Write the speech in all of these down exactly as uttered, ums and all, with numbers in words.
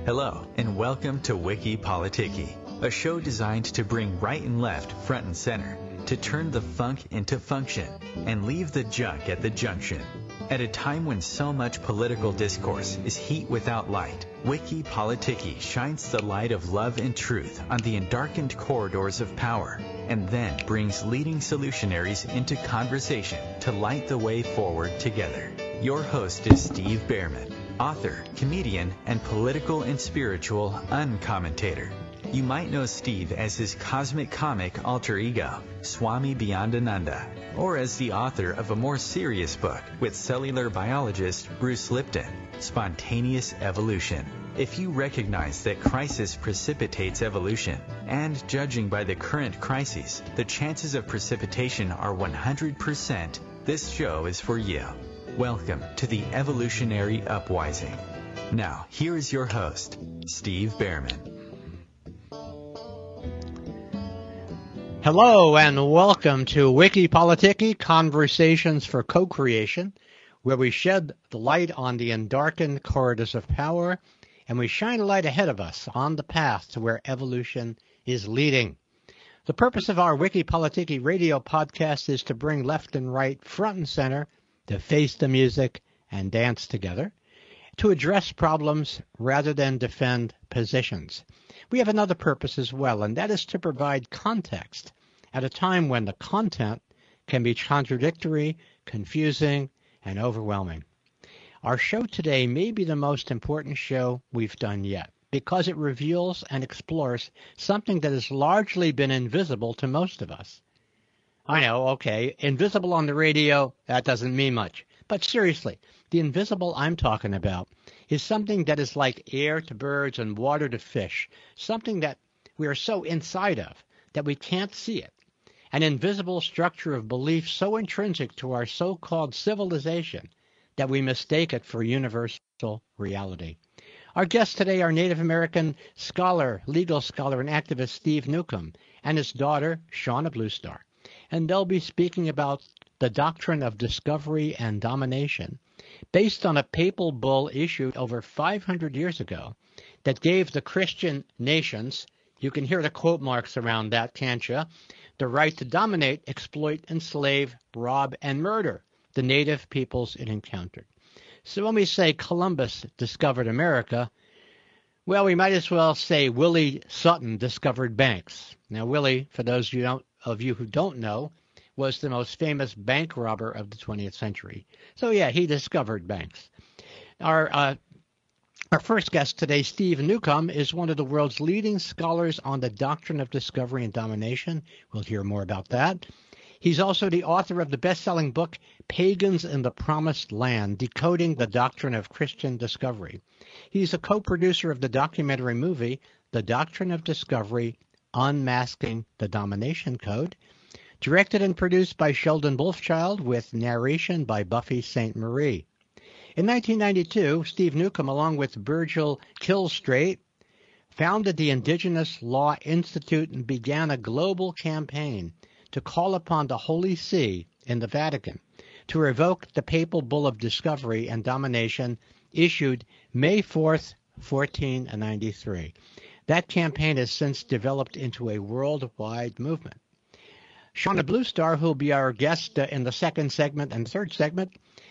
Hello, and welcome to Wiki Politiki, a show designed to bring right and left front and center, to turn the funk into function, and leave the junk at the junction. At a time when so much political discourse is heat without light, Wiki Politiki shines the light of love and truth on the endarkened corridors of power, and then brings leading solutionaries into conversation to light the way forward together. Your host is Steve Behrman, author, comedian, and political and spiritual uncommentator. You might know Steve as his cosmic comic alter ego, Swami Beyondananda, or as the author of a more serious book with cellular biologist Bruce Lipton, Spontaneous Evolution. If you recognize that crisis precipitates evolution, and judging by the current crises, the chances of precipitation are one hundred percent, this show is for you. Welcome to the Evolutionary Upwising. Now, here is your host, Steve Behrman. Hello and welcome to Wiki Politiki, Conversations for Co-Creation, where we shed the light on the endarkened corridors of power and we shine a light ahead of us on the path to where evolution is leading. The purpose of our Wiki Politiki radio podcast is to bring left and right front and center, to face the music and dance together, to address problems rather than defend positions. We have another purpose as well, and that is to provide context at a time when the content can be contradictory, confusing, and overwhelming. Our show today may be the most important show we've done yet, because it reveals and explores something that has largely been invisible to most of us. I know, okay, invisible on the radio, that doesn't mean much. But seriously, the invisible I'm talking about is something that is like air to birds and water to fish, something that we are so inside of that we can't see it. An invisible structure of belief so intrinsic to our so-called civilization that we mistake it for universal reality. Our guests today are Native American scholar, legal scholar, and activist Steve Newcomb and his daughter, Shauna Bluestar. And they'll be speaking about the doctrine of discovery and domination based on a papal bull issued over five hundred years ago that gave the Christian nations, you can hear the quote marks around that, can't you, the right to dominate, exploit, enslave, rob, and murder the native peoples it encountered. So when we say Columbus discovered America, well, we might as well say Willie Sutton discovered banks. Now, Willie, for those of you, don't, of you who don't know, was the most famous bank robber of the twentieth century. So, yeah, he discovered banks. Our uh, our first guest today, Steve Newcomb, is one of the world's leading scholars on the doctrine of discovery and domination. We'll hear more about that. He's also the author of the best-selling book, Pagans in the Promised Land, Decoding the Doctrine of Christian Discovery. He's a co-producer of the documentary movie, The Doctrine of Discovery, Unmasking the Domination Code, directed and produced by Sheldon Wolfchild with narration by Buffy Sainte Marie. In nineteen ninety-two, Steve Newcomb, along with Virgil Killstraight, founded the Indigenous Law Institute and began a global campaign to call upon the Holy See in the Vatican to revoke the papal bull of discovery and domination issued May fourth, fourteen ninety-three. That campaign has since developed into a worldwide movement. Shauna Bluestar, who will be our guest uh, in the second segment and third segment,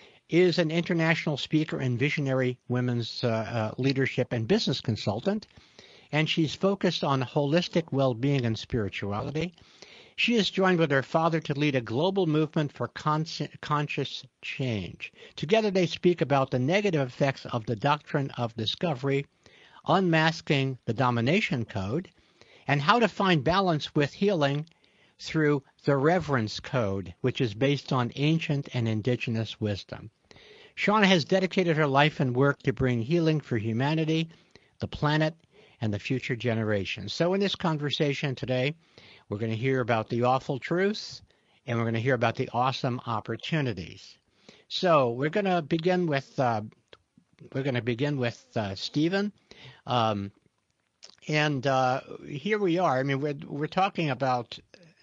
is an international speaker and visionary women's uh, uh, leadership and business consultant, and she's focused on holistic well-being and spirituality. She is joined with her father to lead a global movement for con- conscious change. Together they speak about the negative effects of the doctrine of discovery, unmasking the domination code, and how to find balance with healing through the reverence code, which is based on ancient and indigenous wisdom. Shauna has dedicated her life and work to bring healing for humanity, the planet, and the future generations. So in this conversation today, we're going to hear about the awful truth, and we're going to hear about the awesome opportunities. So we're going to begin with uh, we're going to begin with uh, Stephen, um, and uh, here we are. I mean, we're we're talking about.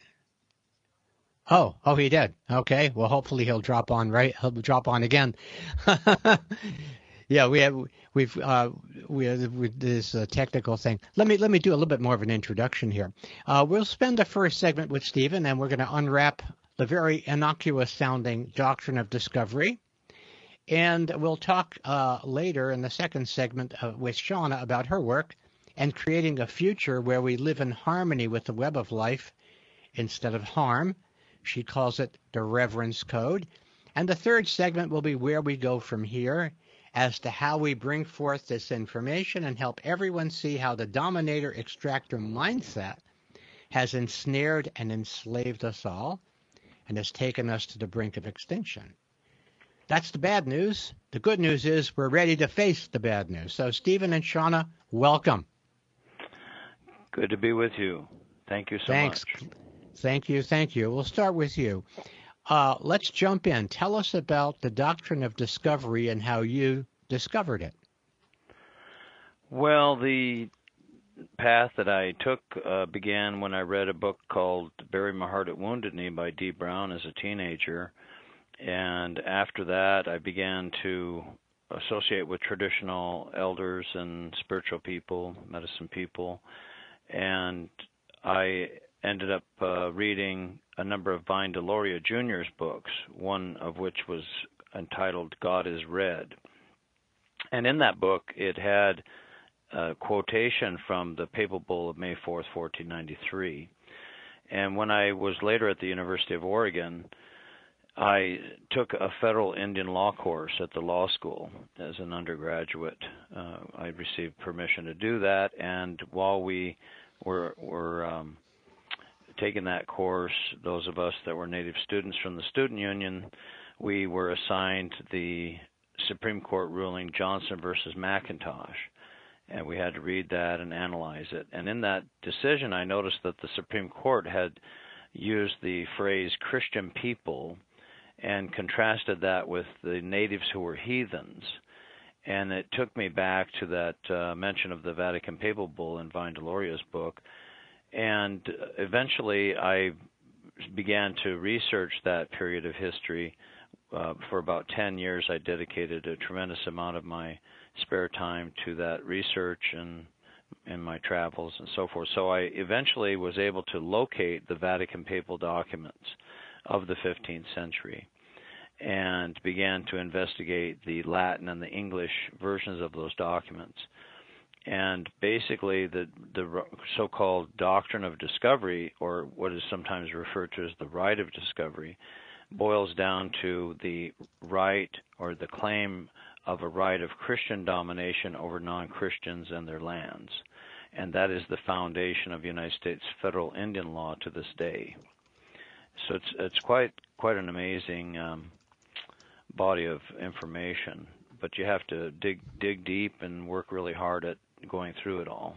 Oh, oh, he did. Okay. Well, hopefully he'll drop on. Right, he'll drop on again. Yeah, we have we've uh, we have with this uh, technical thing. Let me let me do a little bit more of an introduction here. Uh, we'll spend the first segment with Stephen, and we're going to unwrap the very innocuous sounding doctrine of discovery, and we'll talk uh, later in the second segment uh, with Shauna about her work and creating a future where we live in harmony with the web of life instead of harm. She calls it the Reverence Code. And the third segment will be where we go from here, as to how we bring forth this information and help everyone see how the dominator-extractor mindset has ensnared and enslaved us all and has taken us to the brink of extinction. That's the bad news. The good news is we're ready to face the bad news. So Stephen and Shauna, welcome. Good to be with you. Thank you so Thanks. much. Thank you. Thank you. We'll start with you. Uh, let's jump in. Tell us about the doctrine of discovery and how you discovered it. Well, the path that I took uh, began when I read a book called Bury My Heart at Wounded Knee by Dee Brown as a teenager. And after that, I began to associate with traditional elders and spiritual people, medicine people. And I ended up uh, reading a number of Vine Deloria Junior's books, one of which was entitled God is Red. And in that book, it had a quotation from the Papal Bull of May fourth, fourteen ninety-three. And when I was later at the University of Oregon, I took a federal Indian law course at the law school as an undergraduate. Uh, I received permission to do that, and while we were, were um, taking that course, those of us that were Native students from the Student Union, we were assigned the Supreme Court ruling Johnson versus McIntosh, and we had to read that and analyze it. And in that decision, I noticed that the Supreme Court had used the phrase Christian people and contrasted that with the natives who were heathens. And it took me back to that uh, mention of the Vatican Papal Bull in Vine Deloria's book. And eventually I began to research that period of history. Uh, for about ten years, I dedicated a tremendous amount of my spare time to that research and in my travels and so forth. So I eventually was able to locate the Vatican papal documents of the fifteenth century and began to investigate the Latin and the English versions of those documents. And basically the, the so-called doctrine of discovery, or what is sometimes referred to as the right of discovery, boils down to the right or the claim of a right of Christian domination over non-Christians and their lands. And that is the foundation of United States federal Indian law to this day. So it's it's quite quite an amazing um, body of information, but you have to dig dig deep and work really hard at going through it all.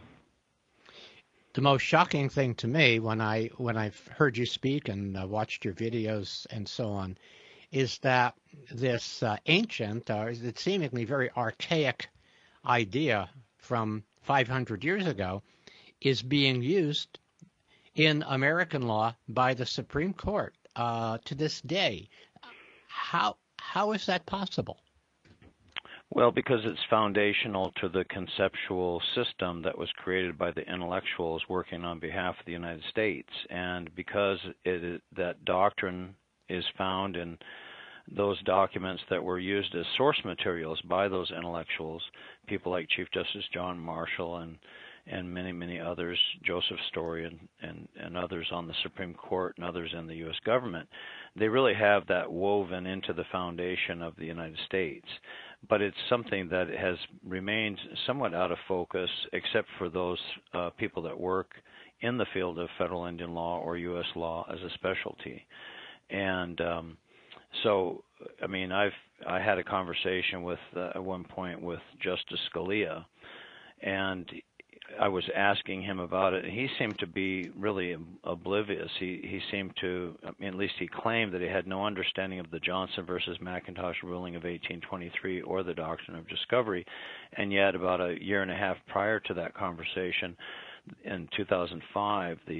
The most shocking thing to me when I when I've heard you speak and uh, watched your videos and so on is that this uh, ancient, or uh, seemingly very archaic idea from five hundred years ago is being used in American law by the Supreme Court uh, to this day. How how is that possible? Well, because it's foundational to the conceptual system that was created by the intellectuals working on behalf of the United States, and because it, that doctrine is found in those documents that were used as source materials by those intellectuals, people like Chief Justice John Marshall and and many, many others, Joseph Story and, and, and others on the Supreme Court and others in the U S government, they really have that woven into the foundation of the United States. But it's something that has remained somewhat out of focus, except for those uh, people that work in the field of federal Indian law or U S law as a specialty. And um, so, I mean, I've I had a conversation with uh, at one point with Justice Scalia, and I was asking him about it, and he seemed to be really oblivious. He he seemed to, I mean, at least he claimed that he had no understanding of the Johnson versus McIntosh ruling of eighteen twenty-three or the doctrine of discovery, and yet about a year and a half prior to that conversation, in two thousand five, the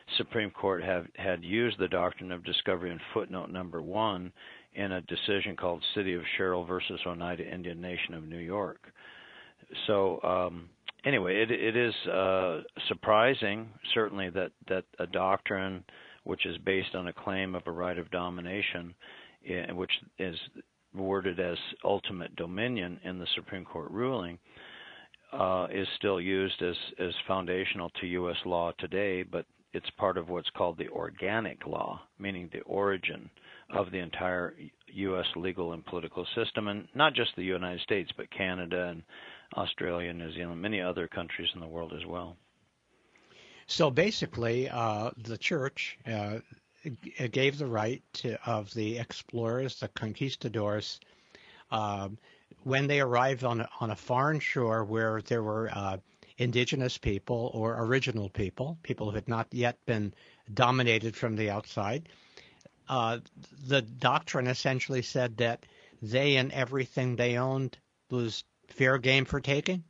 Supreme Court have, had used the doctrine of discovery in footnote number one in a decision called City of Sherrill versus Oneida Indian Nation of New York. So um, anyway, it, it is uh, surprising, certainly, that, that a doctrine which is based on a claim of a right of domination, which is worded as ultimate dominion in the Supreme Court ruling, uh, is still used as, as foundational to U S law today, but it's part of what's called the organic law, meaning the origin of the entire U S legal and political system, and not just the United States, but Canada and Australia, New Zealand, many other countries in the world as well. So basically, uh, the church uh, gave the right to, of the explorers, the conquistadors, uh, when they arrived on a, on a foreign shore where there were uh, indigenous people or original people, people who had not yet been dominated from the outside. Uh, the doctrine essentially said that they and everything they owned was fair game for taking?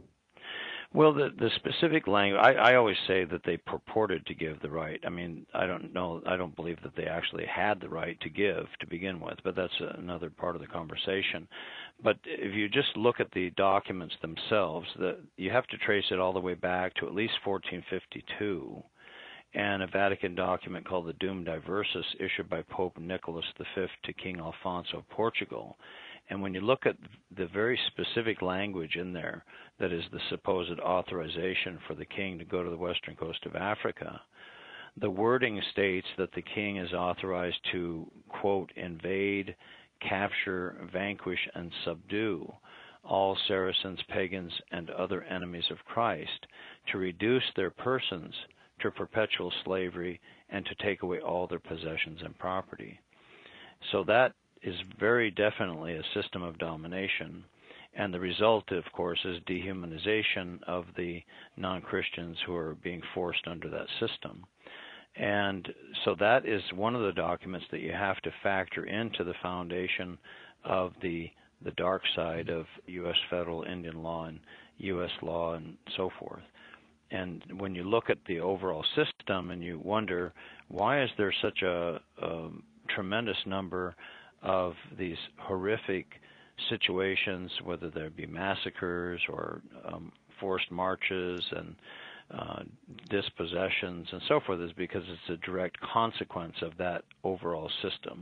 Well, the the specific language, I, I always say that they purported to give the right. I mean, I don't know, I don't believe that they actually had the right to give to begin with, but that's another part of the conversation. But if you just look at the documents themselves, the, you have to trace it all the way back to at least fourteen fifty-two, and a Vatican document called the Dum Diversus issued by Pope Nicholas the Fifth to King Alfonso of Portugal. And when you look at the very specific language in there, that is the supposed authorization for the king to go to the western coast of Africa, the wording states that the king is authorized to, quote, invade, capture, vanquish, and subdue all Saracens, pagans, and other enemies of Christ, to reduce their persons to perpetual slavery, and to take away all their possessions and property. So that is very definitely a system of domination, and the result, of course, is dehumanization of the non-Christians who are being forced under that system. And so that is one of the documents that you have to factor into the foundation of the the dark side of U S federal Indian law and U S law and so forth. And when you look at the overall system and you wonder, why is there such a, a tremendous number of these horrific situations, whether there be massacres or um, forced marches and uh, dispossessions and so forth, is because it's a direct consequence of that overall system.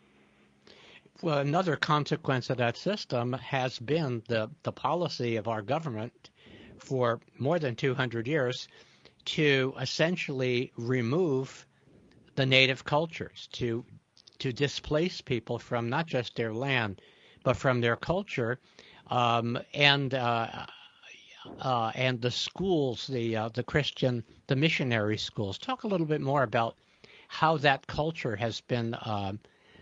Well, another consequence of that system has been the, the policy of our government for more than two hundred years to essentially remove the native cultures, to to displace people from not just their land, but from their culture, um, and uh, uh, and the schools, the uh, the Christian, the missionary schools. Talk a little bit more about how that culture has been uh,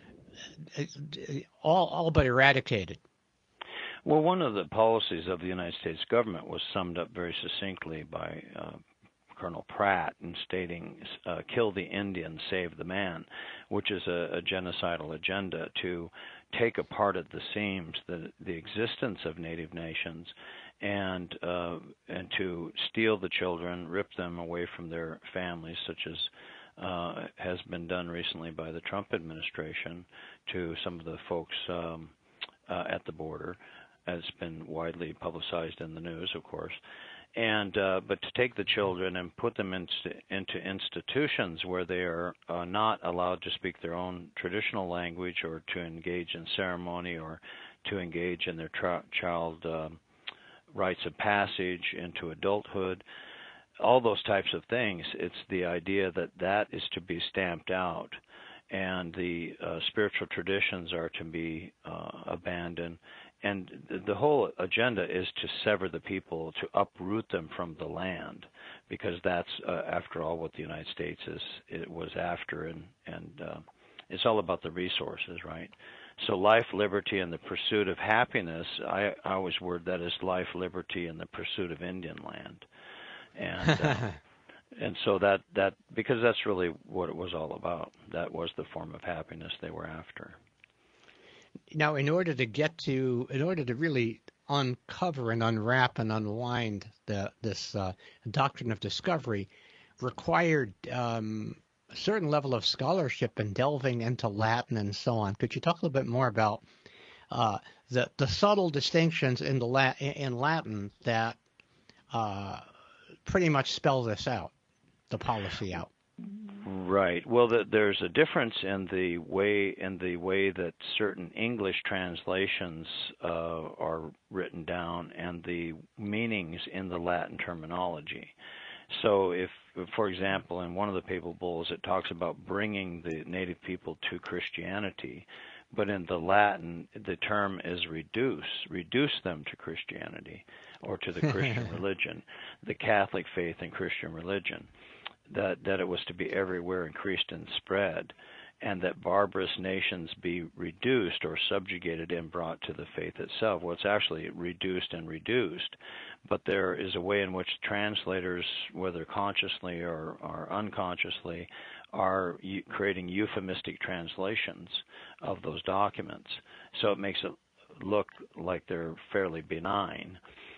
all all but eradicated. Well, one of the policies of the United States government was summed up very succinctly by uh, Colonel Pratt in stating, uh, kill the Indian, save the man, which is a, a genocidal agenda to take apart at the seams the, the existence of native nations and uh, and to steal the children, rip them away from their families, such as uh, has been done recently by the Trump administration to some of the folks um, uh, at the border. Has been widely publicized in the news, of course. And uh, but to take the children and put them into, into institutions where they are uh, not allowed to speak their own traditional language or to engage in ceremony or to engage in their tra- child um, rites of passage into adulthood, all those types of things, it's the idea that that is to be stamped out and the uh, spiritual traditions are to be uh, abandoned. And the whole agenda is to sever the people, to uproot them from the land, because that's, uh, after all, what the United States is. It was after, and and uh, it's all about the resources, right? So life, liberty, and the pursuit of happiness. I, I always word that as life, liberty, and the pursuit of Indian land, and uh, and so that that because that's really what it was all about. That was the form of happiness they were after. Now, in order to get to, in order to really uncover and unwrap and unwind the, this uh, doctrine of discovery, required um, a certain level of scholarship and delving into Latin and so on. Could you talk a little bit more about uh, the the subtle distinctions in the La- in Latin that uh, pretty much spell this out, the policy out? Right. Well, the, there's a difference in the way in the way that certain English translations uh, are written down and the meanings in the Latin terminology. So, if, for example, in one of the papal bulls, it talks about bringing the native people to Christianity, but in the Latin, the term is reduce, reduce them to Christianity or to the Christian religion, the Catholic faith and Christian religion. That, that it was to be everywhere, increased and spread, and that barbarous nations be reduced or subjugated and brought to the faith itself. Well, it's actually reduced and reduced, but there is a way in which translators, whether consciously or, or unconsciously, are creating euphemistic translations of those documents. So it makes it look like they're fairly benign.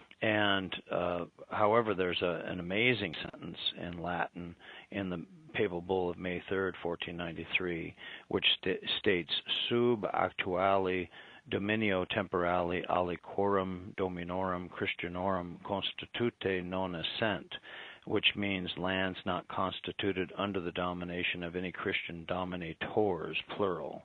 And uh, however, there's a, an amazing sentence in Latin in the papal bull of May third, fourteen ninety-three, which st- states sub actuali dominio temporali aliquorum dominorum Christianorum constitute non essent, which means lands not constituted under the domination of any Christian dominators, plural.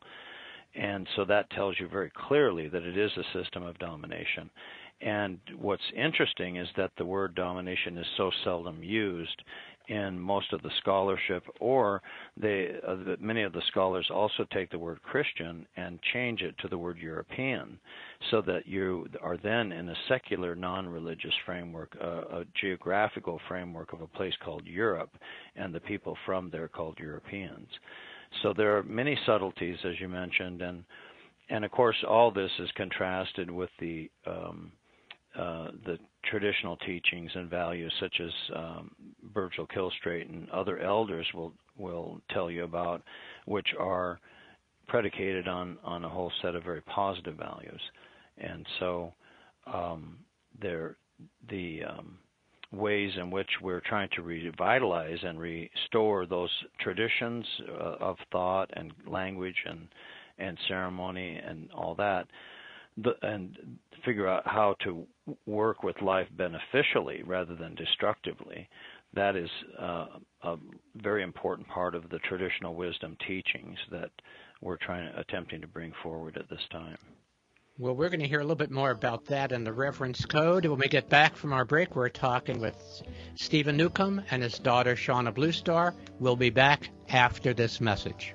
And so that tells you very clearly that it is a system of domination. And what's interesting is that the word domination is so seldom used in most of the scholarship, or they, uh, many of the scholars also take the word Christian and change it to the word European, so that you are then in a secular, non-religious framework, uh, a geographical framework of a place called Europe, and the people from there called Europeans. So there are many subtleties, as you mentioned, and and of course all this is contrasted with the um, uh, the traditional teachings and values, such as um, Virgil Kilstraight and other elders will will tell you about, which are predicated on on a whole set of very positive values. And so um, there the um, ways in which we're trying to revitalize and restore those traditions uh, of thought and language and and ceremony and all that, the, and figure out how to work with life beneficially rather than destructively. That is uh, a very important part of the traditional wisdom teachings that we're trying attempting to bring forward at this time. Well, we're going to hear a little bit more about that in the Reverence Code. When we get back from our break, we're talking with Stephen Newcomb and his daughter, Shauna Bluestar. We'll be back after this message.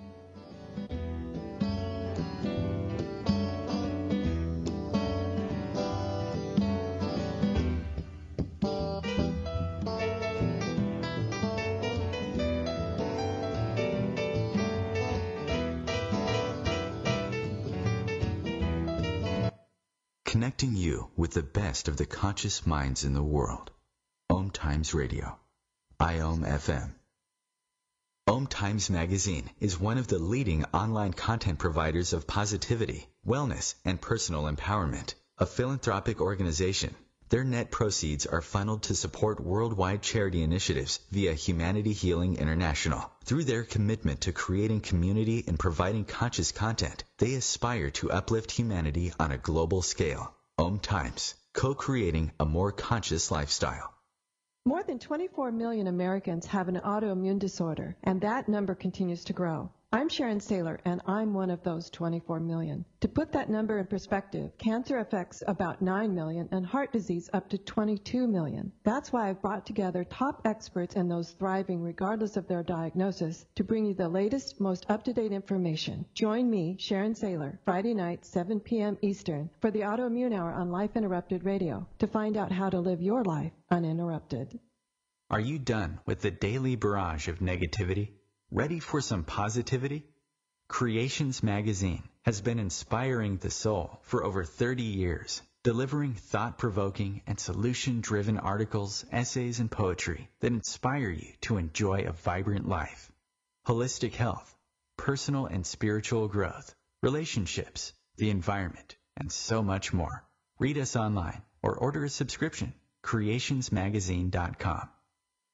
Connecting you with the best of the conscious minds in the world. Om Times Radio. I O M F M. Om Times Magazine is one of the leading online content providers of positivity, wellness, and personal empowerment. A philanthropic organization, their net proceeds are funneled to support worldwide charity initiatives via Humanity Healing International. Through their commitment to creating community and providing conscious content, they aspire to uplift humanity on a global scale. Om Times, co-creating a more conscious lifestyle. More than twenty-four million Americans have an autoimmune disorder, and that number continues to grow. I'm Sharon Saylor, and I'm one of those twenty-four million. To put that number in perspective, cancer affects about nine million and heart disease up to twenty-two million. That's why I've brought together top experts and those thriving regardless of their diagnosis to bring you the latest, most up-to-date information. Join me, Sharon Saylor, Friday night, seven p.m. Eastern, for the Autoimmune Hour on Life Interrupted Radio to find out how to live your life uninterrupted. Are you done with the daily barrage of negativity? Ready for some positivity? Creations Magazine has been inspiring the soul for over thirty years, delivering thought-provoking and solution-driven articles, essays, and poetry that inspire you to enjoy a vibrant life. Holistic health, personal and spiritual growth, relationships, the environment, and so much more. Read us online or order a subscription, creations magazine dot com.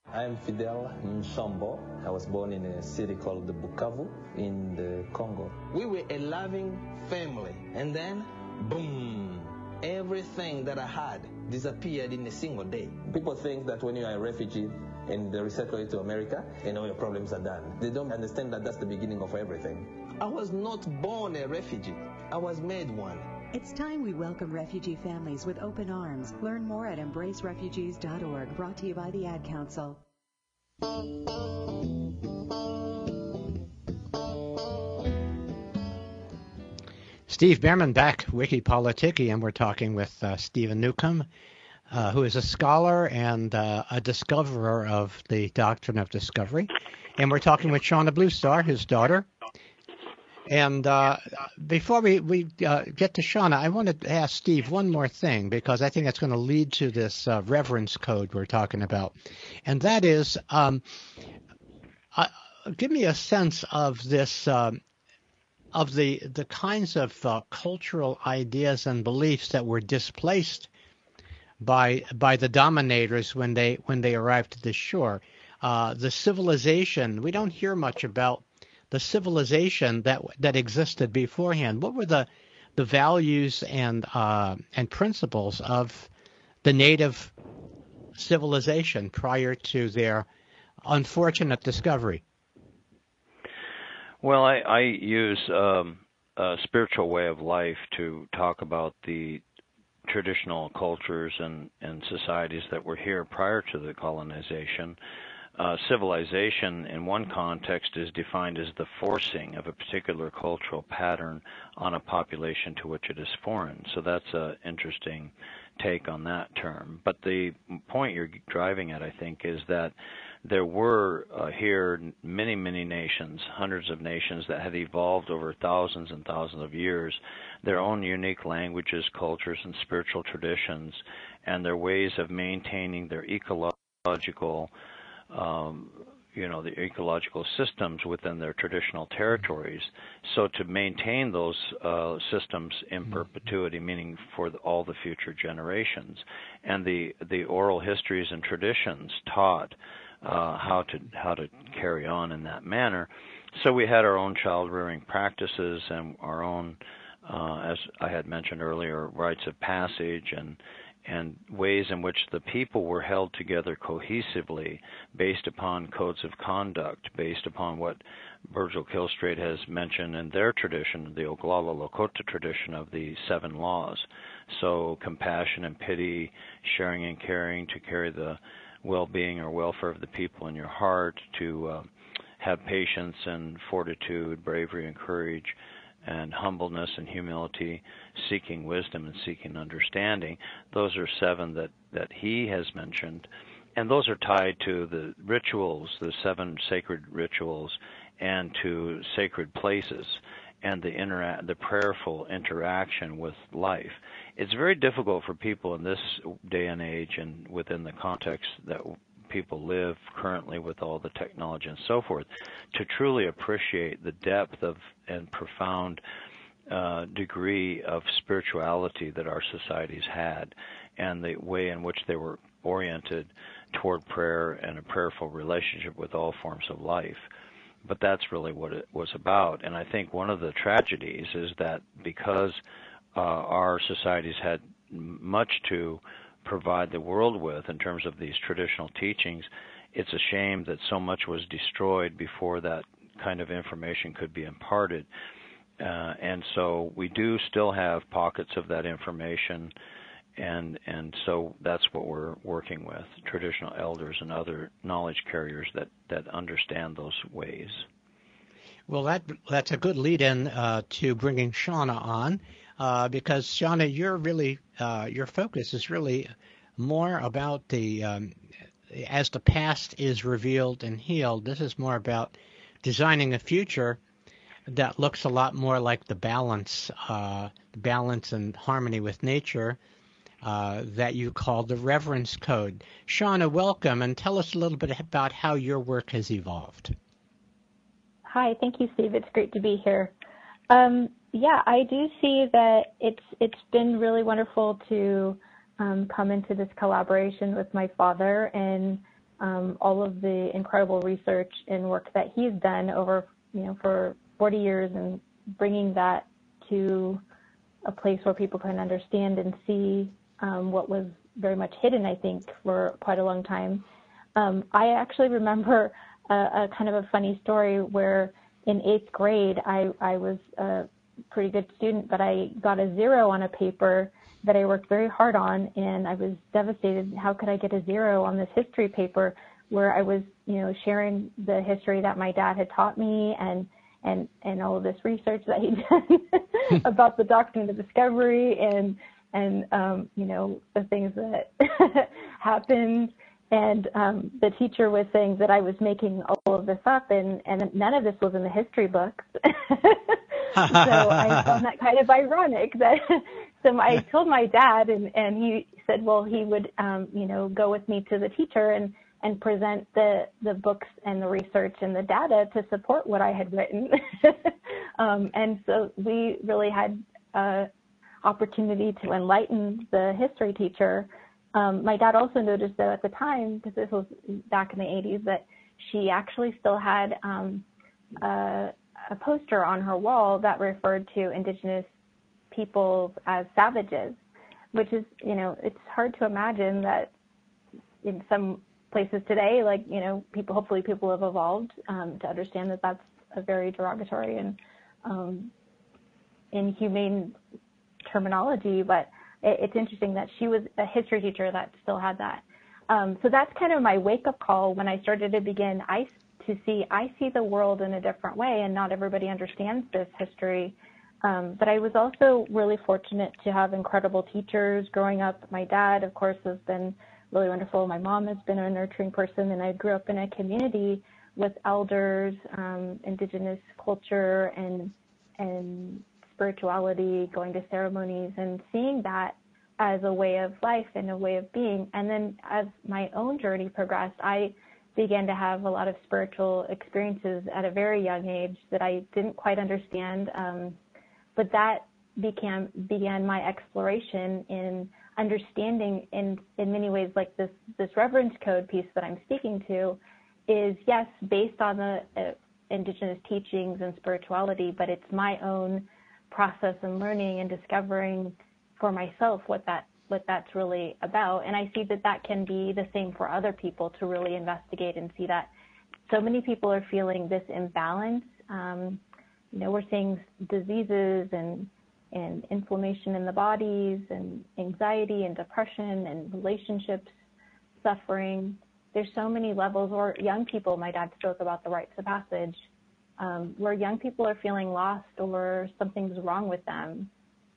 I'm Fidel Nsombo. I was born in a city called Bukavu in the Congo. We were a loving family, and then, boom, everything that I had disappeared in a single day. People think that when you are a refugee and they resettle you to America, and all your problems are done. They don't understand that that's the beginning of everything. I was not born a refugee. I was made one. It's time we welcome refugee families with open arms. Learn more at embrace refugees dot org, brought to you by the Ad Council. Steve Bhaerman back, Wiki Politiki, and we're talking with uh, Stephen Newcomb, uh, who is a scholar and uh, a discoverer of the doctrine of discovery. And we're talking with Shauna Bluestar, his daughter. And uh, before we, we uh, get to Shauna, I wanted to ask Steve one more thing, because I think that's going to lead to this uh, reverence code we're talking about. And that is, um, uh, give me a sense of this, um, of the, the kinds of uh, cultural ideas and beliefs that were displaced by by the dominators when they when they arrived to the shore. Uh, the civilization, we don't hear much about the civilization that that existed beforehand. What were the the values and uh, and principles of the native civilization prior to their unfortunate discovery? Well, I, I use um, a spiritual way of life to talk about the traditional cultures and, and societies that were here prior to the colonization. Uh, civilization, in one context, is defined as the forcing of a particular cultural pattern on a population to which it is foreign. So that's an interesting take on that term. But the point you're driving at, I think, is that there were uh, here many, many nations, hundreds of nations that had evolved over thousands and thousands of years, their own unique languages, cultures, and spiritual traditions, and their ways of maintaining their ecological Um, you know, the ecological systems within their traditional territories. So to maintain those uh, systems in perpetuity, meaning for the, all the future generations, and the the oral histories and traditions taught uh, how to how to carry on in that manner. So we had our own child rearing practices and our own, uh, as I had mentioned earlier, rites of passage and and ways in which the people were held together cohesively based upon codes of conduct, based upon what Virgil Killstraight has mentioned in their tradition, the Oglala Lakota tradition of the seven laws. So compassion and pity, sharing and caring, to carry the well-being or welfare of the people in your heart, to uh, have patience and fortitude, bravery and courage, and humbleness and humility, seeking wisdom and seeking understanding. Those are seven that, that he has mentioned. And those are tied to the rituals, the seven sacred rituals, and to sacred places and the, intera- the prayerful interaction with life. It's very difficult for people in this day and age and within the context that people live currently with all the technology and so forth, to truly appreciate the depth of and profound uh, degree of spirituality that our societies had, and the way in which they were oriented toward prayer and a prayerful relationship with all forms of life. But that's really what it was about. And I think one of the tragedies is that because uh, our societies had much to provide the world with in terms of these traditional teachings, it's a shame that so much was destroyed before that kind of information could be imparted. Uh, and so we do still have pockets of that information, and and so that's what we're working with, traditional elders and other knowledge carriers that, that understand those ways. Well, that that's a good lead-in uh, to bringing Shauna on. Uh, because Shauna, you're really uh, your focus is really more about the um, as the past is revealed and healed. This is more about designing a future that looks a lot more like the balance, uh, balance and harmony with nature uh, that you call the Reverence Code. Shauna, welcome, and tell us a little bit about how your work has evolved. Hi, thank you, Steve. It's great to be here. Um, Yeah, I do see that it's it's been really wonderful to um, come into this collaboration with my father and um, all of the incredible research and work that he's done over, you know, for forty years, and bringing that to a place where people can understand and see um, what was very much hidden, I think, for quite a long time. Um, I actually remember a, a kind of a funny story where in eighth grade, I, I was a pretty good student, but I got a zero on a paper that I worked very hard on, and I was devastated. How could I get a zero on this history paper where I was, you know, sharing the history that my dad had taught me, and and, and all of this research that he'd done about the doctrine of discovery, and, and um, you know, the things that happened. And um, the teacher was saying that I was making all of this up, and, and none of this was in the history books. So I found that kind of ironic. That so I told my dad, and, and he said, well, he would, um, you know, go with me to the teacher and, and present the, the books and the research and the data to support what I had written. um, and so we really had uh, opportunity to enlighten the history teacher. Um, my dad also noticed, though, at the time, because this was back in the eighties, that she actually still had um, a, a poster on her wall that referred to indigenous peoples as savages, which is, you know, it's hard to imagine that in some places today, like, you know, people, hopefully people have evolved um, to understand that that's a very derogatory and um, inhumane terminology, but it's interesting that she was a history teacher that still had that. Um, so that's kind of my wake-up call when I started to begin I, to see, I see the world in a different way, and not everybody understands this history. Um, but I was also really fortunate to have incredible teachers growing up. My dad, of course, has been really wonderful. My mom has been a nurturing person, and I grew up in a community with elders, um, indigenous culture, and and spirituality, going to ceremonies, and seeing that as a way of life and a way of being. And then as my own journey progressed, I began to have a lot of spiritual experiences at a very young age that I didn't quite understand. Um, but that began, began my exploration in understanding in, in many ways, like this, this reverence code piece that I'm speaking to is, yes, based on the uh, indigenous teachings and spirituality, but it's my own process and learning and discovering for myself what that what that's really about. And I see that that can be the same for other people, to really investigate and see that so many people are feeling this imbalance. Um, you know, we're seeing diseases and and inflammation in the bodies, and anxiety and depression and relationships suffering. There's so many levels. Or young people, my dad spoke about the rites of passage, Um, where young people are feeling lost or something's wrong with them.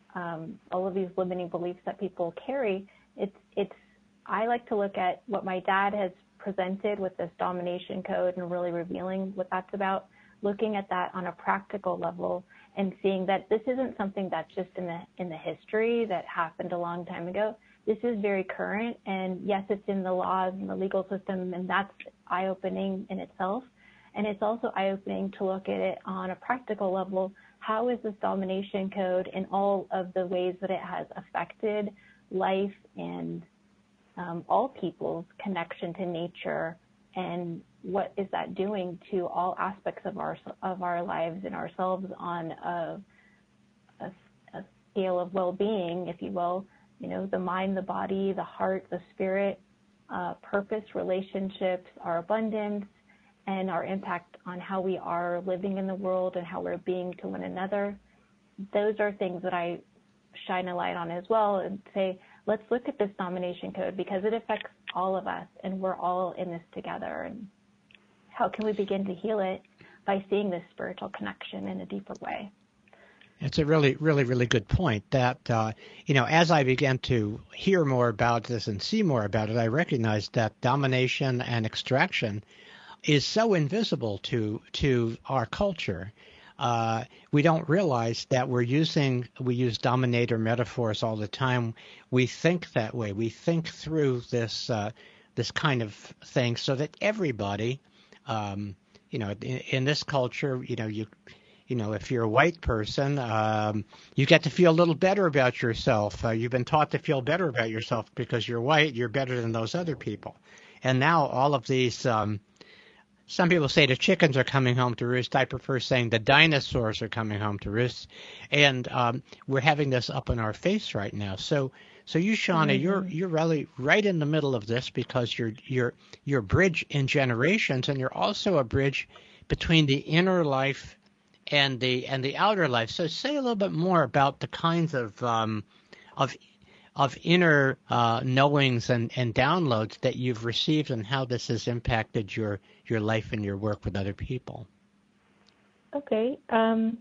Um, all of these limiting beliefs that people carry, it's, it's, I like to look at what my dad has presented with this domination code and really revealing what that's about, looking at that on a practical level and seeing that this isn't something that's just in the, in the history that happened a long time ago. This is very current, and yes, it's in the laws and the legal system, and that's eye-opening in itself. And it's also eye-opening to look at it on a practical level. How is this domination code in all of the ways that it has affected life and um, all people's connection to nature, and what is that doing to all aspects of our of our lives and ourselves on a, a, a scale of well-being, if you will, you know, the mind, the body, the heart, the spirit, uh, purpose, relationships, our abundance, and our impact on how we are living in the world and how we're being to one another. Those are things that I shine a light on as well, and say, let's look at this domination code, because it affects all of us, and we're all in this together. And how can we begin to heal it? By seeing this spiritual connection in a deeper way. It's a really, really, really good point that, uh, you know, as I began to hear more about this and see more about it, I recognized that domination and extraction is so invisible to to our culture. Uh, we don't realize that we're using, we use dominator metaphors all the time. We think that way. We think through this uh, this kind of thing so that everybody, um, you know, in, in this culture, you know, you you know, if you're a white person, um, you get to feel a little better about yourself. Uh, you've been taught to feel better about yourself because you're white. You're better than those other people. and now all of these, um, some people say the chickens are coming home to roost. I prefer saying the dinosaurs are coming home to roost. And um, we're having this up in our face right now. So so you, Shauna, mm-hmm. you're you're really right in the middle of this because you're you're you're a bridge in generations, and you're also a bridge between the inner life and the and the outer life. So say a little bit more about the kinds of um, of of inner uh, knowings and, and downloads that you've received and how this has impacted your, your life and your work with other people. Okay. Um,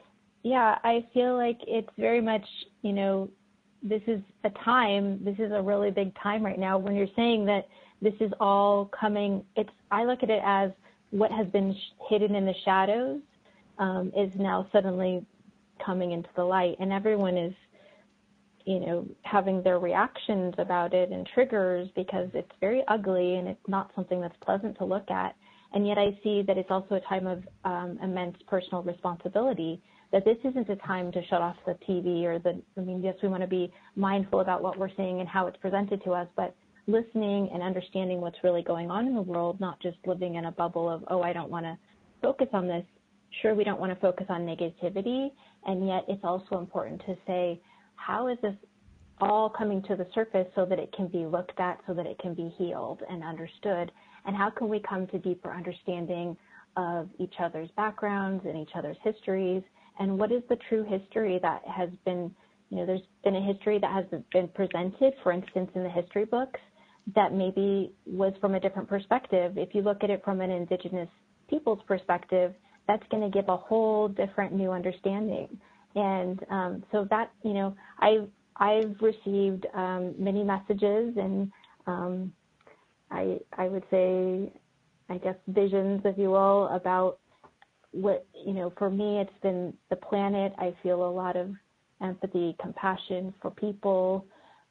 yeah, I feel like it's very much, you know, this is a time, this is a really big time right now. When you're saying that this is all coming, it's, I look at it as what has been sh- hidden in the shadows um, is now suddenly coming into the light, and everyone is, you know, having their reactions about it and triggers because it's very ugly and it's not something that's pleasant to look at. And yet I see that it's also a time of um, immense personal responsibility, that this isn't a time to shut off the T V or the, I mean, yes, we want to be mindful about what we're seeing and how it's presented to us, but listening and understanding what's really going on in the world, not just living in a bubble of, oh, I don't want to focus on this. Sure, we don't want to focus on negativity, and yet it's also important to say, how is this all coming to the surface so that it can be looked at, so that it can be healed and understood? And how can we come to deeper understanding of each other's backgrounds and each other's histories? And what is the true history that has been, you know, there's been a history that has been presented, for instance, in the history books, that maybe was from a different perspective. If you look at it from an indigenous people's perspective, that's going to give a whole different new understanding. And um, so that, you know, I've, I've received um, many messages and um, I, I would say, I guess, visions, if you will, about what, you know, for me, it's been the planet. I feel a lot of empathy, compassion for people,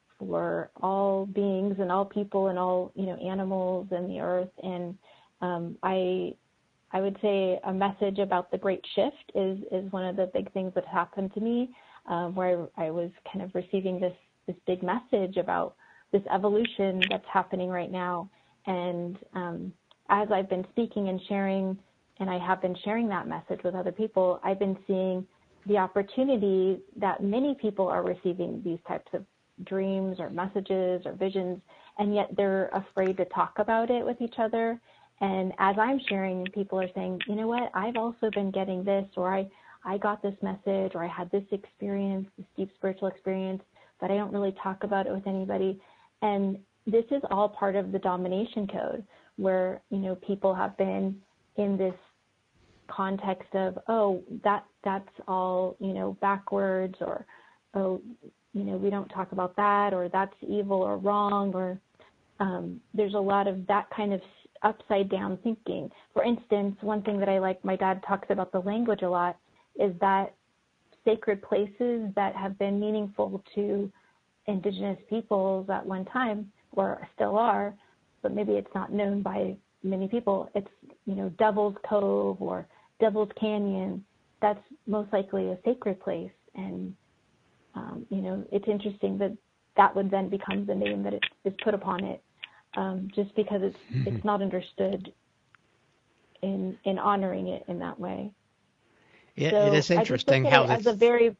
for all beings and all people and all, you know, animals and the earth. And um, I I would say a message about the Great Shift is, is one of the big things that happened to me, um, where I, I was kind of receiving this, this big message about this evolution that's happening right now. And um, as I've been speaking and sharing, and I have been sharing that message with other people, I've been seeing the opportunity that many people are receiving these types of dreams or messages or visions, and yet they're afraid to talk about it with each other. And as I'm sharing, people are saying, you know what, I've also been getting this, or I, I got this message, or I had this experience, this deep spiritual experience, but I don't really talk about it with anybody. And this is all part of the domination code, where, you know, people have been in this context of, oh, that that's all, you know, backwards, or, oh, you know, we don't talk about that, or that's evil or wrong, or um, there's a lot of that kind of upside down thinking. For instance, one thing that I like, my dad talks about the language a lot, is that sacred places that have been meaningful to indigenous peoples at one time, or still are, but maybe it's not known by many people. It's, you know, Devil's Cove or Devil's Canyon. That's most likely a sacred place. And, um, you know, it's interesting that that would then become the name that it is put upon it. Um, just because it's mm-hmm. it's not understood in in honoring it in that way. It, so it is interesting I just look at how it as a very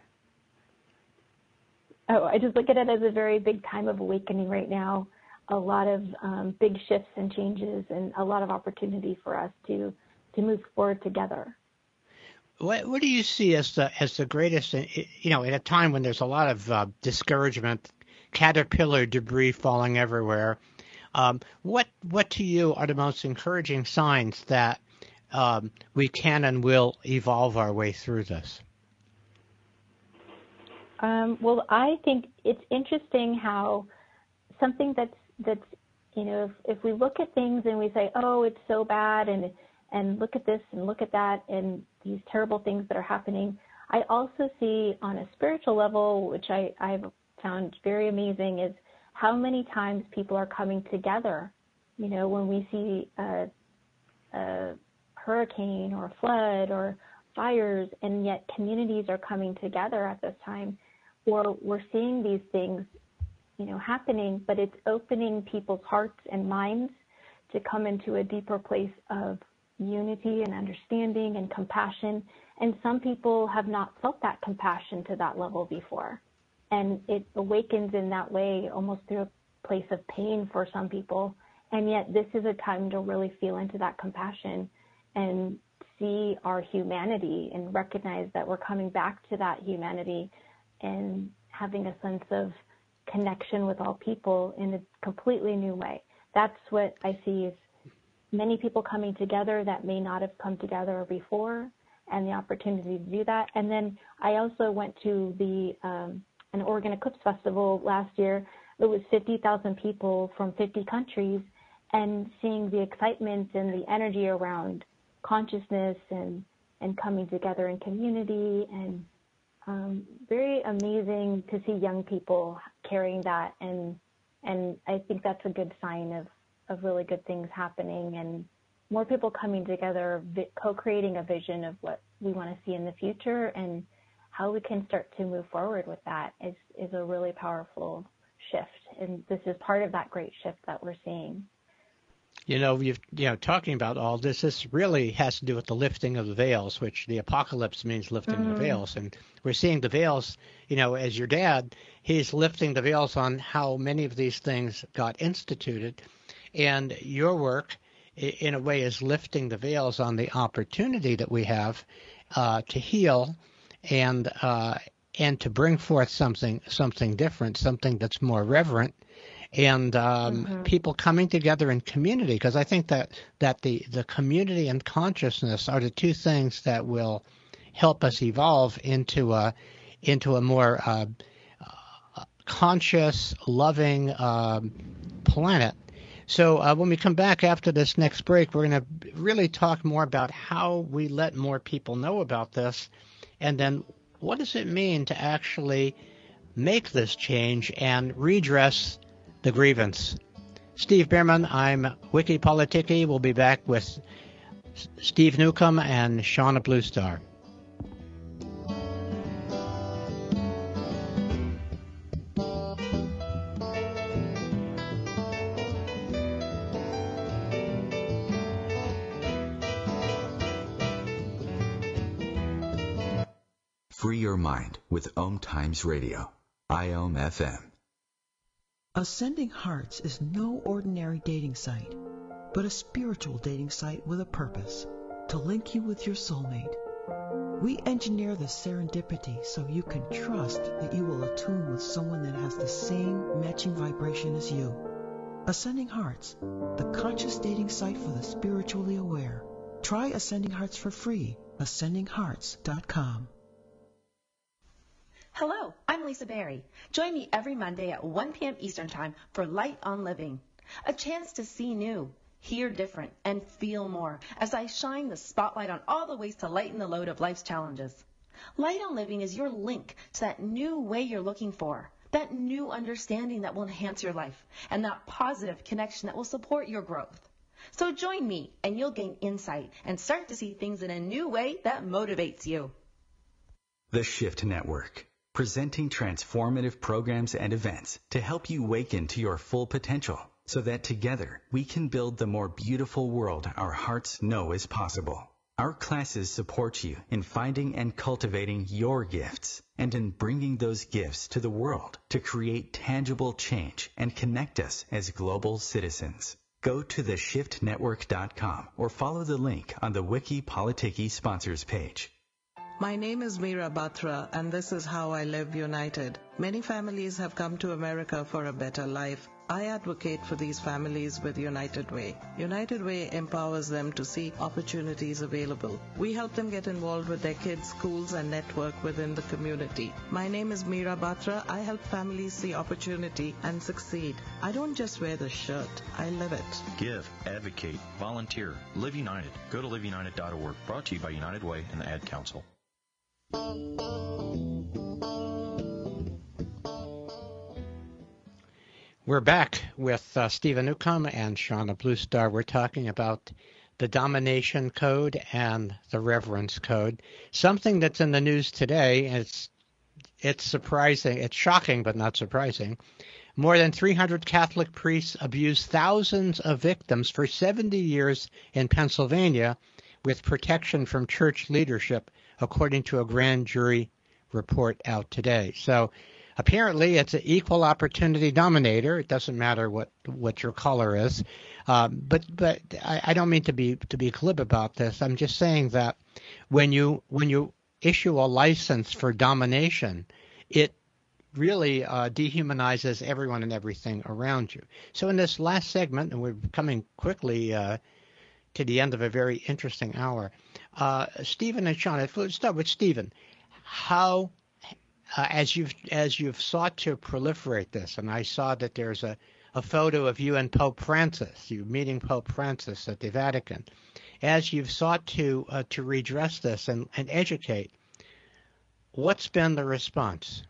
oh I just look at it as a very big time of awakening right now. A lot of um, big shifts and changes, and a lot of opportunity for us to to move forward together. What, what do you see as the as the greatest? You know, at a time when there's a lot of uh, discouragement, caterpillar debris falling everywhere. Um, what what to you are the most encouraging signs that um, we can and will evolve our way through this? Um, well, I think it's interesting how something that's that's you know if, if we look at things and we say, oh, it's so bad, and and look at this and look at that and these terrible things that are happening. I also see on a spiritual level, which I I've found very amazing, is how many times people are coming together. You know, when we see a, a hurricane or a flood or fires, and yet communities are coming together at this time, or we're seeing these things, you know, happening, but it's opening people's hearts and minds to come into a deeper place of unity and understanding and compassion. And some people have not felt that compassion to that level before. And it awakens in that way, almost through a place of pain for some people. And yet this is a time to really feel into that compassion and see our humanity and recognize that we're coming back to that humanity and having a sense of connection with all people in a completely new way. That's what I see is many people coming together that may not have come together before, and the opportunity to do that. And then I also went to the um, an Oregon Eclipse Festival last year. It was fifty thousand people from fifty countries, and seeing the excitement and the energy around consciousness and, and coming together in community, and um, very amazing to see young people carrying that. And and I think that's a good sign of, of really good things happening and more people coming together, co-creating a vision of what we want to see in the future, and how we can start to move forward with that is, is a really powerful shift. And this is part of that great shift that we're seeing. You know, you've, you know, talking about all this, this really has to do with the lifting of the veils, which the apocalypse means lifting mm-hmm. the veils. And we're seeing the veils, you know, as your dad, he's lifting the veils on how many of these things got instituted. And your work, in a way, is lifting the veils on the opportunity that we have uh, to heal and uh, and to bring forth something something different, something that's more reverent, and um, mm-hmm. people coming together in community. Because I think that that the the community and consciousness are the two things that will help us evolve into a into a more uh, uh, conscious, loving uh, planet. So uh, when we come back after this next break, we're going to really talk more about how we let more people know about this, and then what does it mean to actually make this change and redress the grievance. Steve Bhaerman, I'm Wiki Politiki. We'll be back with Steve Newcomb and Shauna Bluestar. Free your mind with Om Times Radio, I O M F M. Ascending Hearts is no ordinary dating site, but a spiritual dating site with a purpose, to link you with your soulmate. We engineer the serendipity so you can trust that you will attune with someone that has the same matching vibration as you. Ascending Hearts, the conscious dating site for the spiritually aware. Try Ascending Hearts for free, ascending hearts dot com. Hello, I'm Lisa Berry. Join me every Monday at one p.m. Eastern Time for Light on Living, a chance to see new, hear different, and feel more as I shine the spotlight on all the ways to lighten the load of life's challenges. Light on Living is your link to that new way you're looking for, that new understanding that will enhance your life, and that positive connection that will support your growth. So join me, and you'll gain insight and start to see things in a new way that motivates you. The Shift Network, presenting transformative programs and events to help you awaken to your full potential so that together we can build the more beautiful world our hearts know is possible. Our classes support you in finding and cultivating your gifts and in bringing those gifts to the world to create tangible change and connect us as global citizens. Go to the shift network dot com or follow the link on the Wiki Politiki sponsors page. My name is Meera Batra, and this is How I Live United. Many families have come to America for a better life. I advocate for these families with United Way. United Way empowers them to see opportunities available. We help them get involved with their kids' schools and network within the community. My name is Meera Batra. I help families see opportunity and succeed. I don't just wear the shirt, I live it. Give, advocate, volunteer, Live United. Go to live united dot org. Brought to you by United Way and the Ad Council. We're back with uh, Stephen Newcomb and Shauna Bluestar. We're talking about the Domination Code and the Reverence Code. Something that's in the news today, it's, it's surprising, it's shocking but not surprising. More than three hundred Catholic priests abused thousands of victims for seventy years in Pennsylvania with protection from church leadership, according to a grand jury report out today. So apparently it's an equal opportunity dominator. It doesn't matter what, what your color is. Um, but but I, I don't mean to be to be glib about this. I'm just saying that when you when you issue a license for domination, it really uh, dehumanizes everyone and everything around you. So in this last segment, and we're coming quickly uh, to the end of a very interesting hour, uh, Stephen and Sean, let's start with Stephen. How, uh, as you've as you've sought to proliferate this, and I saw that there's a, a photo of you and Pope Francis, you meeting Pope Francis at the Vatican, as you've sought to uh, to redress this and, and educate, what's been the response?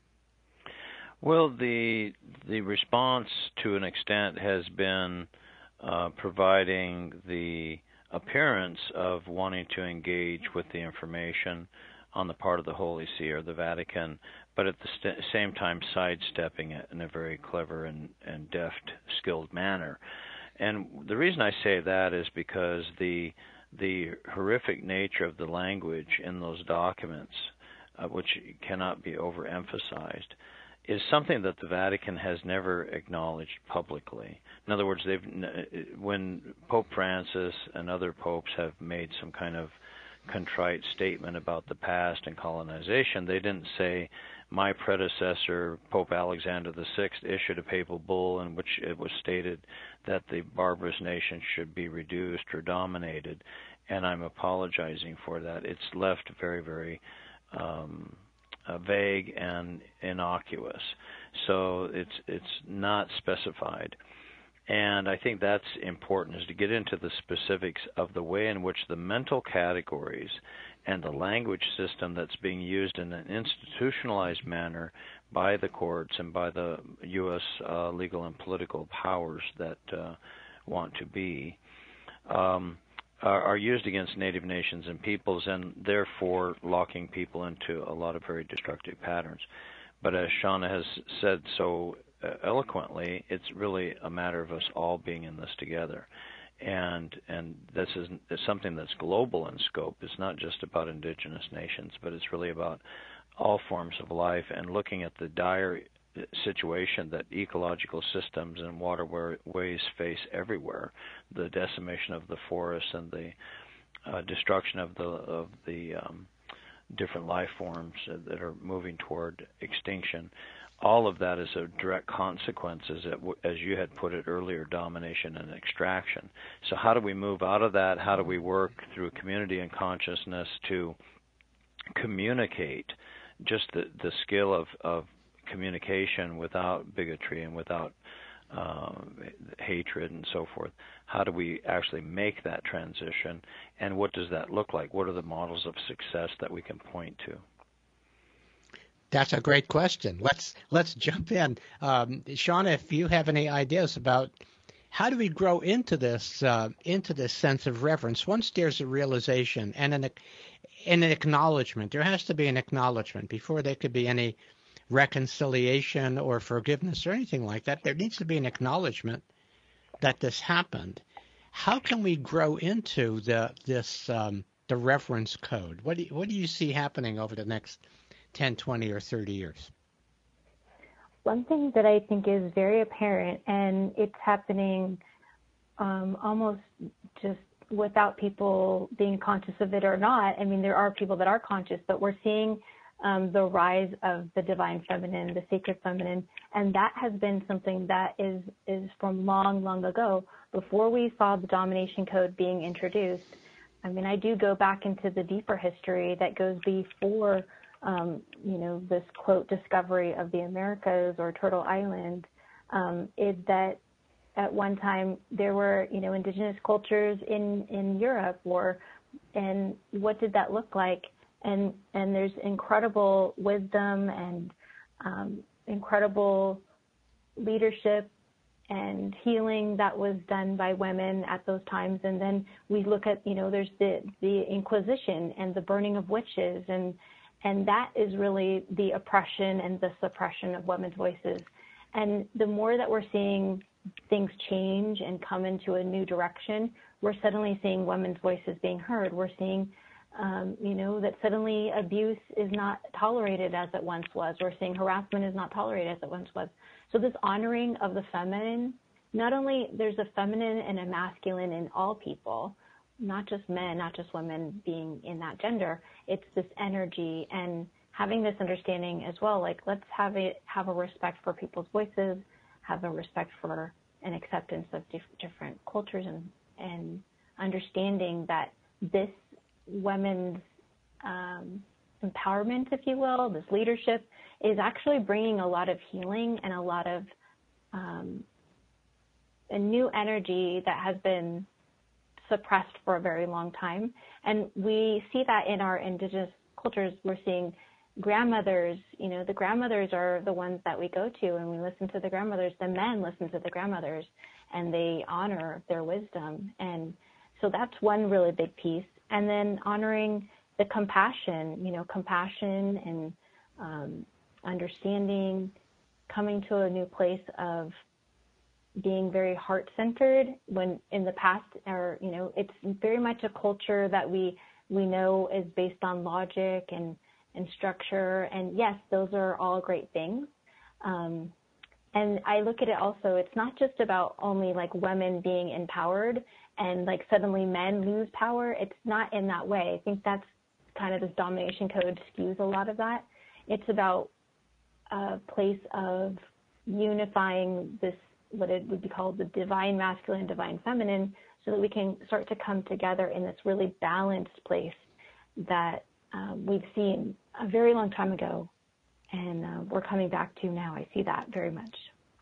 Well, the the response to an extent has been uh, providing the appearance of wanting to engage with the information on the part of the Holy See or the Vatican, but at the st- same time sidestepping it in a very clever and, and deft, skilled manner. And the reason I say that is because the the horrific nature of the language in those documents, uh, which cannot be overemphasized, is something that the Vatican has never acknowledged publicly. In other words, they've when Pope Francis and other popes have made some kind of contrite statement about the past and colonization, they didn't say, my predecessor, Pope Alexander the Sixth, issued a papal bull in which it was stated that the barbarous nation should be reduced or dominated, and I'm apologizing for that. It's left very, very um, Uh, vague and innocuous, so it's it's not specified. And I think that's important, is to get into the specifics of the way in which the mental categories and the language system that's being used in an institutionalized manner by the courts and by the U S uh, legal and political powers that uh, want to be um, are, are used against native nations and peoples, and therefore locking people into a lot of very destructive patterns. But as Shauna has said so uh, eloquently, it's really a matter of us all being in this together. And and this is something that's global in scope. It's not just about indigenous nations, but it's really about all forms of life, and looking at the dire situation that ecological systems and waterways face everywhere, the decimation of the forests and the uh, destruction of the of the um, different life forms that are moving toward extinction. All of that is a direct consequence, as you had put it earlier, domination and extraction. So how do we move out of that? How do we work through community and consciousness to communicate just the, the skill of, of communication without bigotry and without um, hatred and so forth? How do we actually make that transition, and what does that look like? What are the models of success that we can point to? That's a great question. Let's let's jump in. Um, Shauna, if you have any ideas about how do we grow into this uh, into this sense of reverence once there's a realization and an and an acknowledgement. There has to be an acknowledgement before there could be any reconciliation or forgiveness or anything like that. There needs to be an acknowledgement that this happened. How can we grow into the this um, the reverence code? What do you, what do you see happening over the next ten, twenty, or thirty years? One thing that I think is very apparent, and it's happening um, almost just without people being conscious of it or not. I mean, there are people that are conscious, but we're seeing um, the rise of the divine feminine, the sacred feminine, and that has been something that is, is from long, long ago, before we saw the domination code being introduced. I mean, I do go back into the deeper history that goes before Um, you know, this, quote, discovery of the Americas or Turtle Island, um, is that at one time there were, you know, indigenous cultures in, in Europe, or, and what did that look like? And, and there's incredible wisdom and um, incredible leadership and healing that was done by women at those times. And then we look at, you know, there's the, the Inquisition and the burning of witches, and And that is really the oppression and the suppression of women's voices. And the more that we're seeing things change and come into a new direction, we're suddenly seeing women's voices being heard. We're seeing, um, you know, that suddenly abuse is not tolerated as it once was. We're seeing harassment is not tolerated as it once was. So this honoring of the feminine, not only there's a feminine and a masculine in all people, not just men, not just women being in that gender, it's this energy and having this understanding as well, like let's have it, have a respect for people's voices, have a respect for an acceptance of dif- different cultures and, and understanding that this women's um, empowerment, if you will, this leadership is actually bringing a lot of healing and a lot of um, a new energy that has been suppressed for a very long time. And we see that in our indigenous cultures. We're seeing grandmothers, you know, the grandmothers are the ones that we go to and we listen to the grandmothers. The men listen to the grandmothers and they honor their wisdom. And so that's one really big piece. And then honoring the compassion, you know, compassion and um, understanding, coming to a new place of being very heart-centered when in the past, or, you know, it's very much a culture that we, we know is based on logic and and structure, and yes, those are all great things. Um, and I look at it also, it's not just about only like women being empowered and like suddenly men lose power. It's not in that way. I think that's kind of this domination code skews a lot of that. It's about a place of unifying this, what it would be called the divine masculine, divine feminine, so that we can start to come together in this really balanced place that um, we've seen a very long time ago, and uh, we're coming back to now. I see that very much.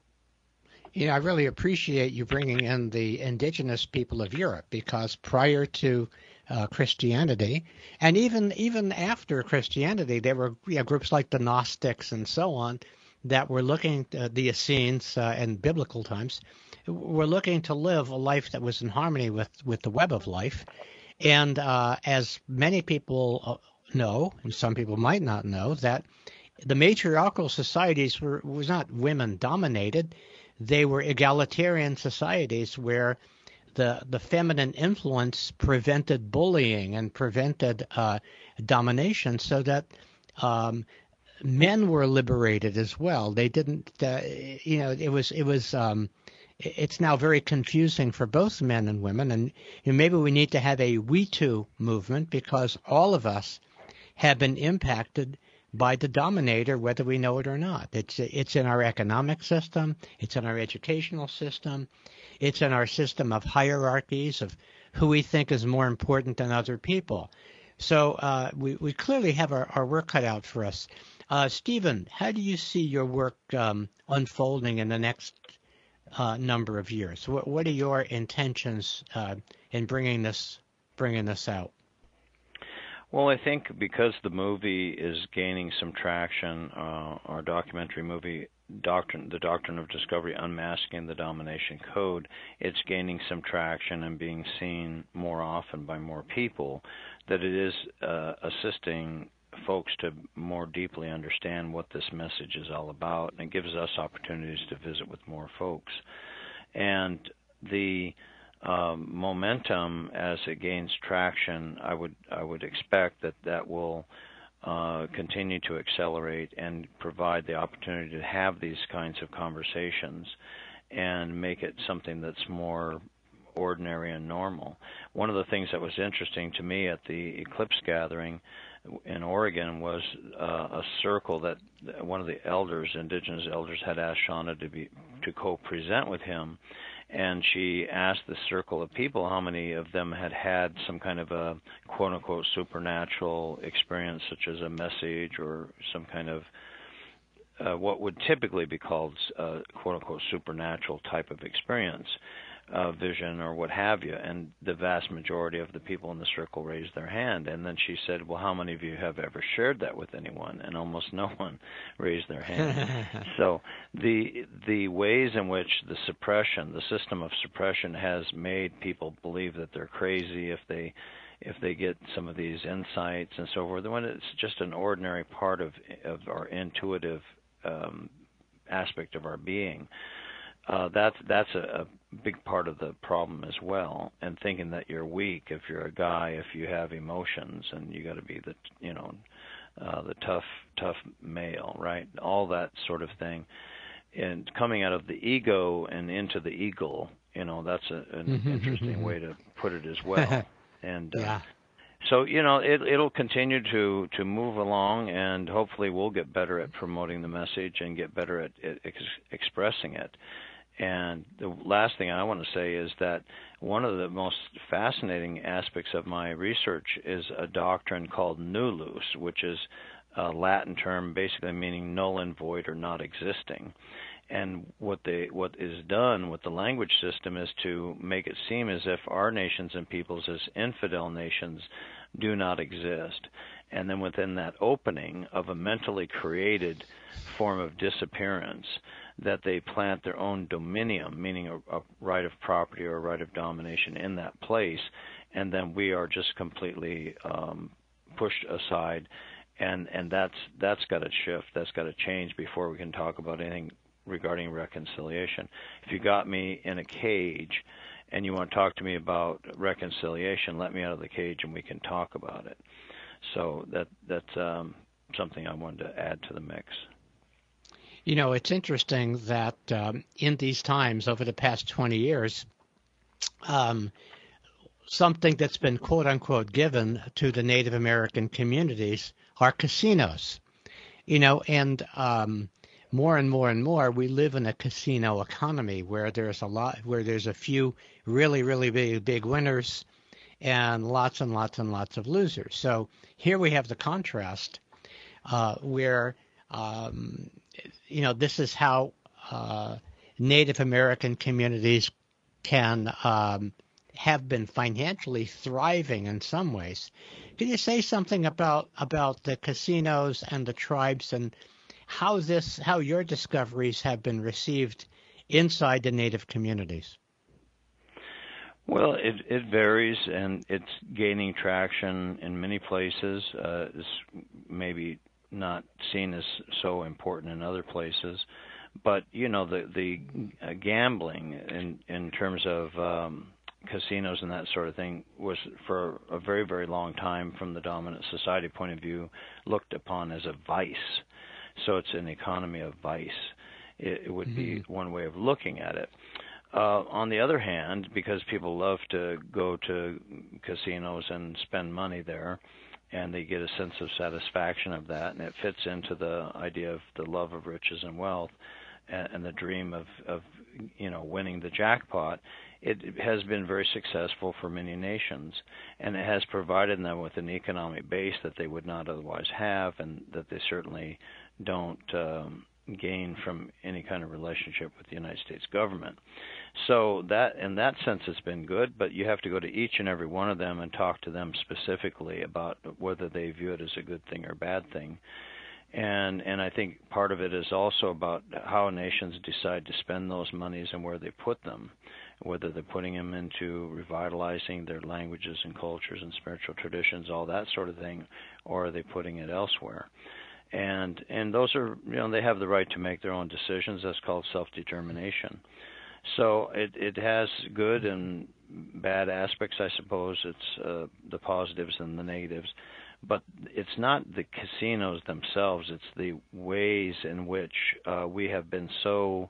You know, I really appreciate you bringing in the indigenous people of Europe, because prior to uh, Christianity, and even even after Christianity, there were you know, groups like the Gnostics and so on that were looking, uh, the Essenes uh, in biblical times, were looking to live a life that was in harmony with, with the web of life. And uh, as many people know, and some people might not know, that the matriarchal societies were was not women dominated. They were egalitarian societies where the the feminine influence prevented bullying and prevented uh, domination, so that um, men were liberated as well. They didn't, uh, you know, it was it was. Um, It's now very confusing for both men and women, and you know, maybe we need to have a We Too movement, because all of us have been impacted by the dominator, whether we know it or not. It's it's in our economic system, it's in our educational system, it's in our system of hierarchies of who we think is more important than other people. So uh, we, we clearly have our, our work cut out for us. Uh, Stephen, how do you see your work um, unfolding in the next Uh, number of years? What, what are your intentions uh, in bringing this bringing this out? Well, I think because the movie is gaining some traction, uh, our documentary movie, Doctrine, The Doctrine of Discovery, Unmasking the Domination Code, it's gaining some traction and being seen more often by more people, that it is uh, assisting folks to more deeply understand what this message is all about, and it gives us opportunities to visit with more folks. And the um, momentum, as it gains traction, I would I would expect that that will uh, continue to accelerate and provide the opportunity to have these kinds of conversations and make it something that's more ordinary and normal. One of the things that was interesting to me at the Eclipse gathering in Oregon was uh, a circle that one of the elders, indigenous elders, had asked Shauna to be to co-present with him, and she asked the circle of people how many of them had had some kind of a quote-unquote supernatural experience, such as a message or some kind of uh, what would typically be called uh, quote-unquote supernatural type of experience. Uh, vision or what have you, and the vast majority of the people in the circle raised their hand. And then she said, well, how many of you have ever shared that with anyone? And almost no one raised their hand. So the the ways in which the suppression, the system of suppression, has made people believe that they're crazy if they if they get some of these insights and so forth, when it's just an ordinary part of of our intuitive um aspect of our being. Uh, that's that's a, a big part of the problem as well. And thinking that you're weak if you're a guy, if you have emotions, and you got to be the you know uh, the tough tough male, right? All that sort of thing. And coming out of the ego and into the eagle, you know, that's a, an interesting way to put it as well. And uh, yeah. So, you know, it, it'll continue to, to move along, and hopefully we'll get better at promoting the message and get better at, at ex- expressing it. And the last thing I want to say is that one of the most fascinating aspects of my research is a doctrine called nullus, which is a Latin term basically meaning null and void or not existing. And what they what is done with the language system is to make it seem as if our nations and peoples as infidel nations do not exist. And then within that opening of a mentally created form of disappearance, that they plant their own dominium, meaning a, a right of property or a right of domination in that place, and then we are just completely um, pushed aside. And and that's that's got to shift. That's got to change before we can talk about anything regarding reconciliation. If you got me in a cage and you want to talk to me about reconciliation, let me out of the cage and we can talk about it. So that that's um, something I wanted to add to the mix. You know, it's interesting that um, in these times, over the past twenty years, um, something that's been quote-unquote given to the Native American communities are casinos. You know, and um, more and more and more, we live in a casino economy where there's a lot, where there's a few really, really big, big winners and lots and lots and lots of losers. So here we have the contrast uh, where, um, you know, this is how uh, Native American communities can um, have been financially thriving in some ways. Can you say something about about the casinos and the tribes and how this, how your discoveries have been received inside the Native communities? Well, it it varies, and it's gaining traction in many places. Uh, it's maybe not seen as so important in other places, but you know the the uh, gambling in in terms of um, casinos and that sort of thing was for a very very long time, from the dominant society point of view, looked upon as a vice. So it's an economy of vice. It, it would mm-hmm. be one way of looking at it. Uh, on the other hand, because people love to go to casinos and spend money there, and they get a sense of satisfaction of that, and it fits into the idea of the love of riches and wealth, and, and the dream of, of, you know, winning the jackpot, it has been very successful for many nations, and it has provided them with an economic base that they would not otherwise have, and that they certainly don't um, gain from any kind of relationship with the United States government. So that, in that sense, it's been good, but you have to go to each and every one of them and talk to them specifically about whether they view it as a good thing or a bad thing. And and I think part of it is also about how nations decide to spend those monies and where they put them, whether they're putting them into revitalizing their languages and cultures and spiritual traditions, all that sort of thing, or are they putting it elsewhere? And and those are, you know, they have the right to make their own decisions. That's called self-determination. So it it has good and bad aspects, I suppose. It's uh, the positives and the negatives. But it's not the casinos themselves. It's the ways in which uh, we have been so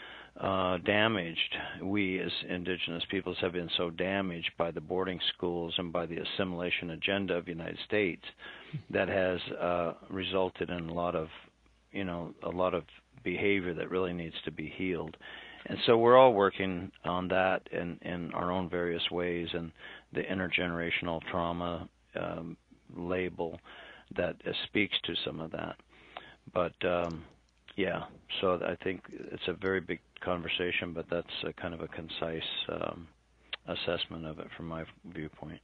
uh, damaged. We as indigenous peoples have been so damaged by the boarding schools and by the assimilation agenda of the United States that has uh, resulted in a lot of, you know, a lot of behavior that really needs to be healed. And so we're all working on that in, in our own various ways, and the intergenerational trauma um, label that uh, speaks to some of that. But um, yeah, so I think it's a very big conversation, but that's a kind of a concise um, assessment of it from my viewpoint.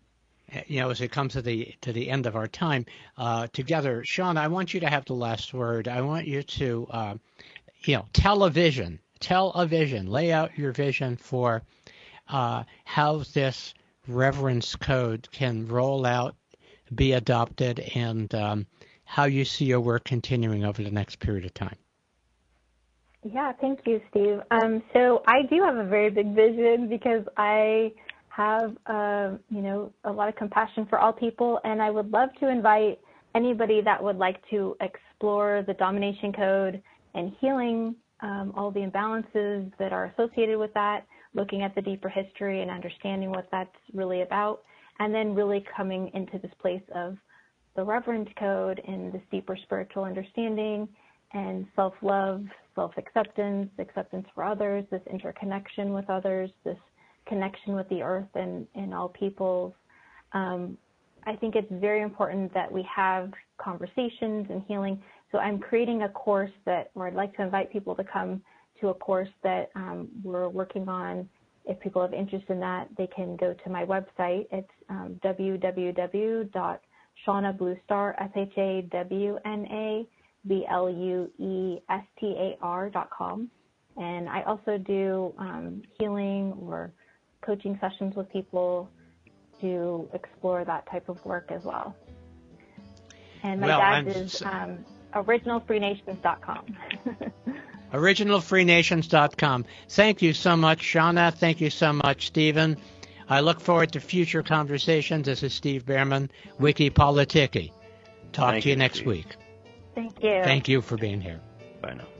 You know, as it comes to the to the end of our time uh, together, Sean, I want you to have the last word. I want you to, uh, you know, tell a vision, tell a vision, lay out your vision for uh, how this reverence code can roll out, be adopted, and um, how you see your work continuing over the next period of time. Yeah, thank you, Steve. Um, so I do have a very big vision because I have, uh, you know, a lot of compassion for all people, and I would love to invite anybody that would like to explore the domination code and healing um, all the imbalances that are associated with that, looking at the deeper history and understanding what that's really about, and then really coming into this place of the reverence code and this deeper spiritual understanding and self-love, self-acceptance, acceptance for others, this interconnection with others, this connection with the earth and, and all peoples. Um, I think it's very important that we have conversations and healing. So I'm creating a course that, or I'd like to invite people to come to a course that um, we're working on. If people have interest in that, they can go to my website. It's um, w w w dot shauna bluestar, S H A W N A B L U E S T A R dot com. And I also do um, healing or coaching sessions with people to explore that type of work as well. And my well, dad I'm is so- um, original free nations dot com. original free nations dot com. Thank you so much, Shauna. Thank you so much, Stephen. I look forward to future conversations. This is Steve Behrman, Wiki Politiki. Talk Thank to you you, next Steve. week. Thank you. Thank you for being here. Bye now.